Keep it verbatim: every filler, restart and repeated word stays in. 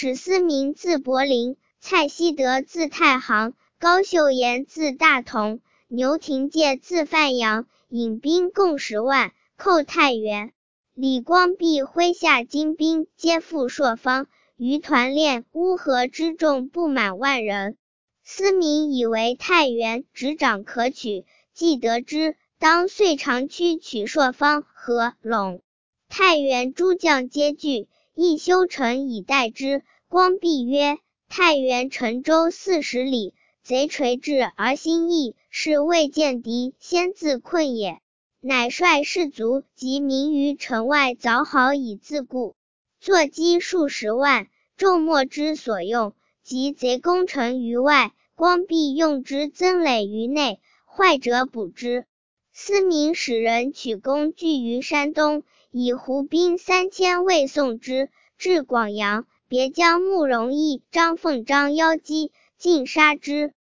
史思明字伯陵，蔡希德字太行，高秀妍字大同，牛廷介字范阳，引兵共十万，寇太原。李光弼麾下精兵皆赴朔方，余团练乌合之众不满万人。思明以为太原执掌可取，既得知，当遂长驱取朔方和陇。太原诸将皆惧，亦修城以待之。光弼曰：太原沉舟四十里，贼垂至而心逸，是未见敌先自困也。乃率士卒及民于城外凿壕以自固，坐击数十万，众莫之所用。及贼攻城于外，光弼用之增垒于内，坏者补之。思明使人取工具于山东，以胡兵三千卫送之，至广阳，别将慕容义、张凤章邀击，尽杀之。